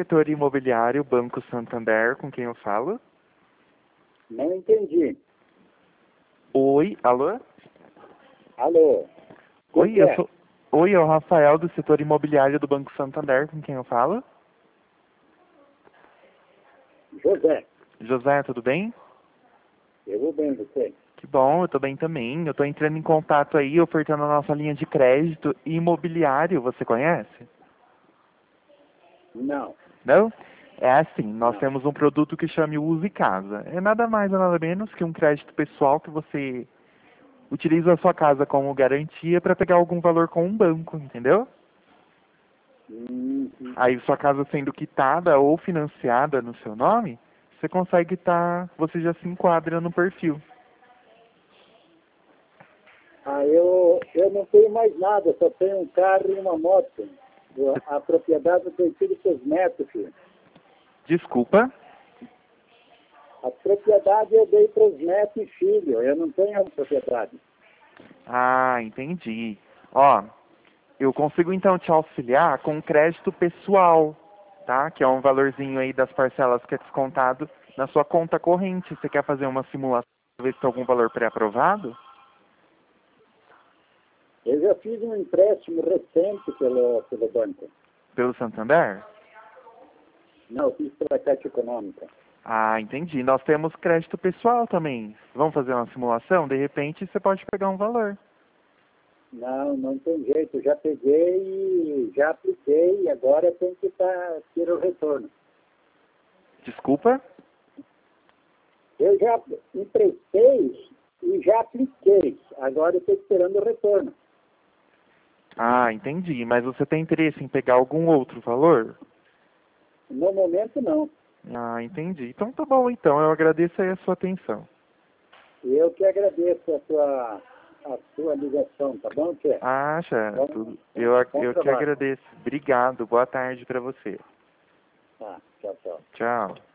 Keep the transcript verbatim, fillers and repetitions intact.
setor imobiliário, Banco Santander, com quem eu falo? Não entendi. Oi, alô? Alô? Quem Oi, que eu é? sou... Oi, é o Rafael do setor imobiliário do Banco Santander, com quem eu falo? José. José, tudo bem? Eu vou bem, você? Que bom, eu tô bem também. Eu tô entrando em contato aí, ofertando a nossa linha de crédito imobiliário, você conhece? Não, Não? É assim, nós não. temos um produto que chama Use Casa. É nada mais ou nada menos que um crédito pessoal que você utiliza a sua casa como garantia para pegar algum valor com um banco, entendeu? Hum, hum. Aí sua casa sendo quitada ou financiada no seu nome, você consegue estar, você já se enquadra no perfil. Ah, eu, eu não tenho mais nada, só tenho um carro e uma moto. Eu- a propriedade eu tenho sido para os netos, filho. Desculpa. A propriedade eu dei para os netos e filhos, eu não tenho a propriedade. Ah, entendi. Ó, eu consigo então te auxiliar com crédito pessoal, tá? Que é um valorzinho aí das parcelas que é descontado na sua conta corrente. Você quer fazer uma simulação para ver se tem algum valor pré-aprovado? Eu já fiz um empréstimo recente pelo, pelo banco. Pelo Santander? Não, eu fiz pela Caixa Econômica. Ah, entendi. Nós temos crédito pessoal também. Vamos fazer uma simulação? De repente você pode pegar um valor. Não, não tem jeito. Já peguei, já apliquei e agora tem que tá, ter o retorno. Desculpa? Eu já emprestei e já apliquei. Agora eu estou esperando o retorno. Ah, entendi. Mas você tem interesse em pegar algum outro valor? No momento, não. Ah, entendi. Então tá bom, então. Eu agradeço aí a sua atenção. Eu que agradeço a sua, a sua ligação, tá bom, Tchê? Acha, Bom, tudo. bom, Eu, bom eu que trabalho. agradeço. Obrigado. Boa tarde para você. Tá, tchau, tchau. Tchau.